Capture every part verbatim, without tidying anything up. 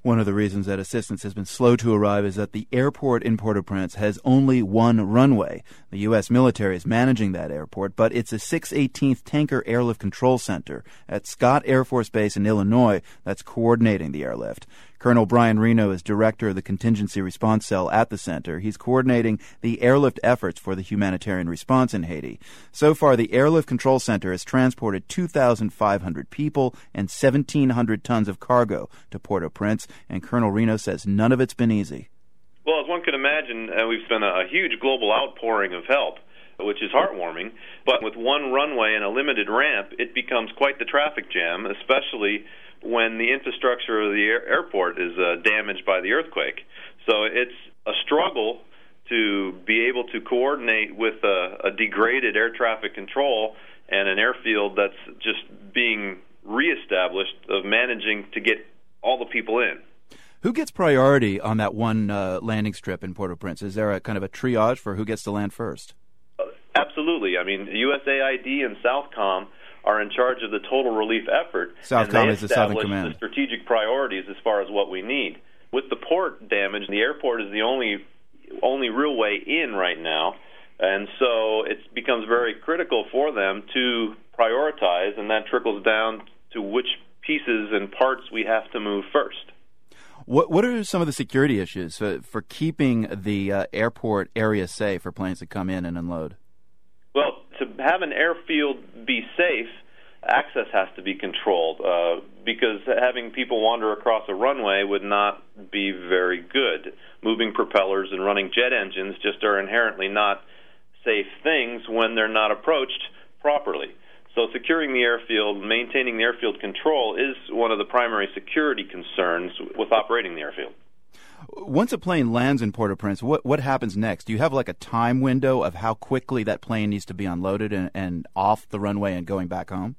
One of the reasons that assistance has been slow to arrive is that the airport in Port-au-Prince has only one runway. The U S military is managing that airport, but it's a six eighteenth Tanker Airlift Control Center at Scott Air Force Base in Illinois that's coordinating the airlift. Colonel Brian Reno is director of the Contingency Response Cell at the center. He's coordinating the airlift efforts for the humanitarian response in Haiti. So far, the Airlift Control Center has transported two thousand five hundred people and seventeen hundred tons of cargo to Port-au-Prince, and Colonel Reno says none of it's been easy. Well, as one can imagine, uh, we've seen a, a huge global outpouring of help, which is heartwarming. But with one runway and a limited ramp, it becomes quite the traffic jam, especially when the infrastructure of the air- airport is uh, damaged by the earthquake. So it's a struggle to be able to coordinate with a, a degraded air traffic control and an airfield that's just being reestablished of managing to get all the people in. Who gets priority on that one uh, landing strip in Port-au-Prince? Is there a kind of a triage for who gets to land first? Uh, absolutely. I mean, U S A I D and Southcom are in charge of the total relief effort. Southcom is the Southern Command. The strategic priorities as far as what we need. With the port damage, the airport is the only only real way in right now, and so it becomes very critical for them to prioritize, and that trickles down to which pieces and parts we have to move first. What what are some of the security issues for, for keeping the uh, airport area safe for planes that come in and unload? Well, to have an airfield be safe, access has to be controlled uh, because having people wander across a runway would not be very good. Moving propellers and running jet engines just are inherently not safe things when they're not approached properly. So securing the airfield, maintaining the airfield control is one of the primary security concerns with operating the airfield. Once a plane lands in Port-au-Prince, what what happens next? Do you have like a time window of how quickly that plane needs to be unloaded and, and off the runway and going back home?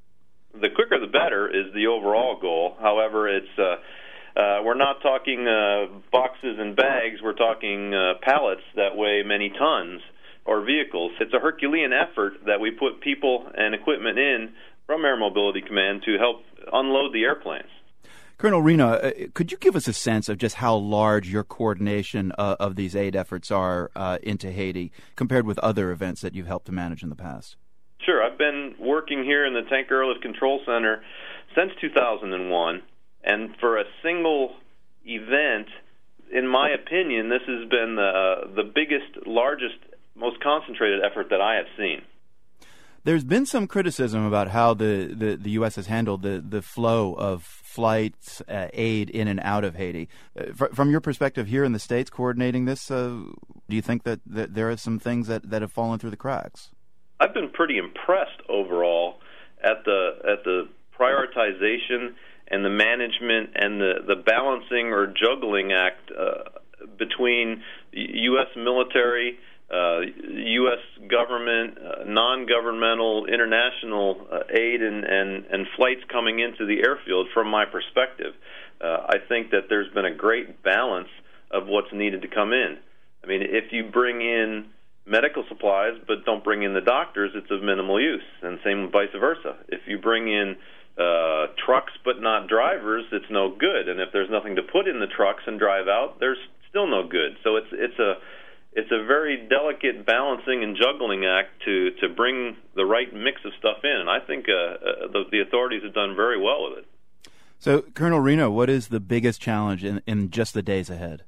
The quicker the better is the overall goal. However, it's uh, uh, we're not talking uh, boxes and bags. We're talking uh, pallets that weigh many tons or vehicles. It's a Herculean effort that we put people and equipment in from Air Mobility Command to help unload the airplanes. Colonel Reno, uh, could you give us a sense of just how large your coordination uh, of these aid efforts are uh, into Haiti compared with other events that you've helped to manage in the past? Sure. I've been working here in the Tanker Airlift Control Center since two thousand one, and for a single event, in my opinion, this has been the, the biggest, largest, most concentrated effort that I have seen. There's been some criticism about how the, the, the U S has handled the, the flow of flights, uh, aid in and out of Haiti. Uh, fr- from your perspective here in the States coordinating this, uh, do you think that, that there are some things that, that have fallen through the cracks? I've been pretty impressed overall at the at the prioritization and the management and the, the balancing or juggling act uh, between U S military, Uh, U S government, uh, non-governmental, international uh, aid and, and, and flights coming into the airfield from my perspective. Uh, I think that there's been a great balance of what's needed to come in. I mean, if you bring in medical supplies but don't bring in the doctors, it's of minimal use, and same vice versa. If you bring in uh, trucks but not drivers, it's no good, and if there's nothing to put in the trucks and drive out, there's still no good. So it's it's a It's a very delicate balancing and juggling act to, to bring the right mix of stuff in. And I think uh, uh, the, the authorities have done very well with it. So, Colonel Reno, what is the biggest challenge in, in just the days ahead?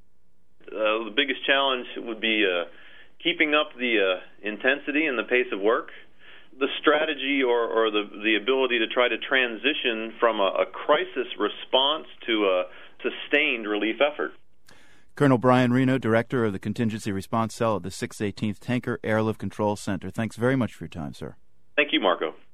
Uh, the biggest challenge would be uh, keeping up the uh, intensity and the pace of work, the strategy or, or the, the ability to try to transition from a, a crisis response to a sustained relief effort. Colonel Brian Reno, Director of the Contingency Response Cell at the six eighteenth Tanker Airlift Control Center. Thanks very much for your time, sir. Thank you, Marco.